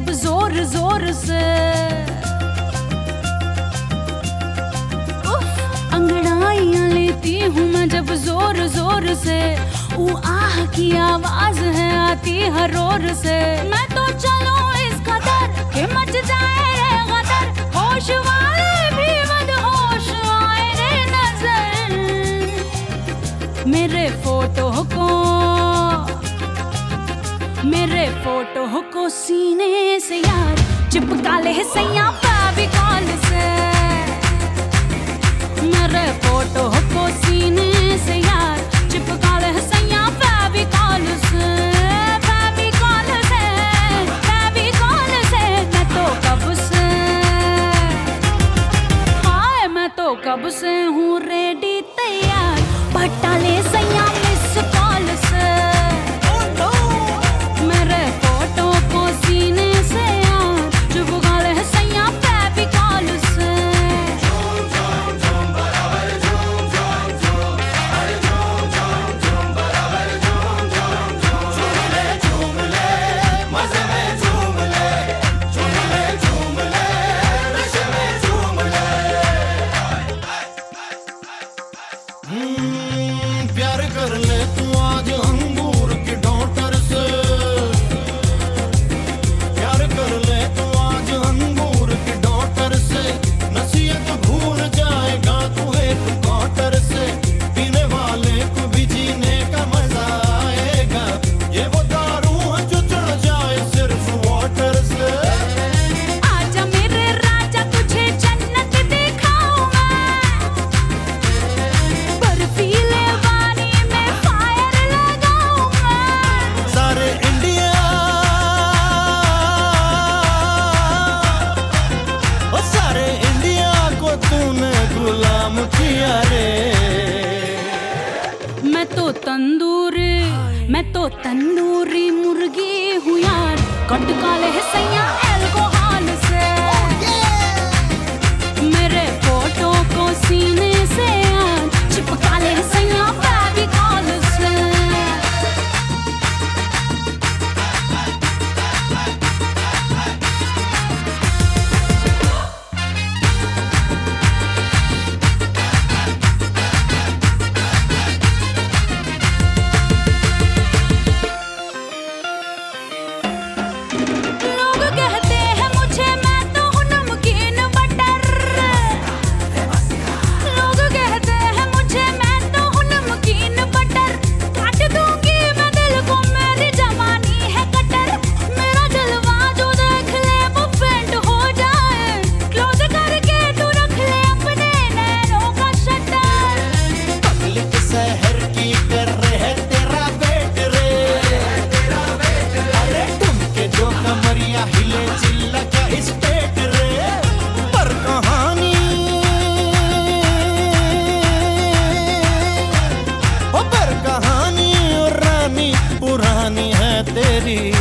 जब जोर जोर से, अंगड़ाइयां लेती हूँ मैं जब जोर जोर से, वो आह की आवाज है आती हर ओर से। मैं तो चलूं इस कदर कि मच जाए रे गदर, होश वाले भी मदहोश आए रे नजर। मेरे फोटो को सीने से यार चिपका ले सैया फेविकॉल से। मेरे फोटो को सीने से यार चिपका ले सैया फेविकॉल से। फेविकॉल से, फेविकॉल से। मैं तो कब से, हाय मैं तो कब से हूँ रेडी तैयार, पटा ले सैया मिस कॉल से। प्यार कर ले तू आज अंगूर की डॉटर से, प्यार कर ले तू आज अंगूर की डॉटर से। नसीहत भूल जाएगा तू एक क्वार्टर से, पीने वाले को भी जीने का मजा आएगा। ये वो दारू है जो चढ़ जाए सिर्फ वाटर से। आजा मेरे राजा तुझे जन्नत दिखाऊं मैं, बर्फीले पानी में फायर लगाऊं मैं। सारे इंडिया ओ सारे इंडिया को तूने गुलाम किया रे। मैं तो तंदूरी मुर्गी हूँ यार, कटका ले सैया अल्कोहल से। मेरे फोटो को सीने से यार चिपका ले सैया फेविकॉल से। लोग कहते हैं मुझे मैं तो हूँ नमकीन बटर, लोग कहते हैं मुझे मैं तो हूँ नमकीन बटर। काट दूंगी मैं दिल को, मेरी जवानी है कटर। मेरा जलवा जो देख ले वो फेंट हो जाए, क्लोज करके तू रख ले अपने नैनों का शटर। पब्लिक शहर की कर रहे तेरा वेट रे, अरे तुमके जो कमरिया हिले चिल्ला का स्टेट रे। पर कहानी ओ पर कहानी और रानी पुरानी है तेरी।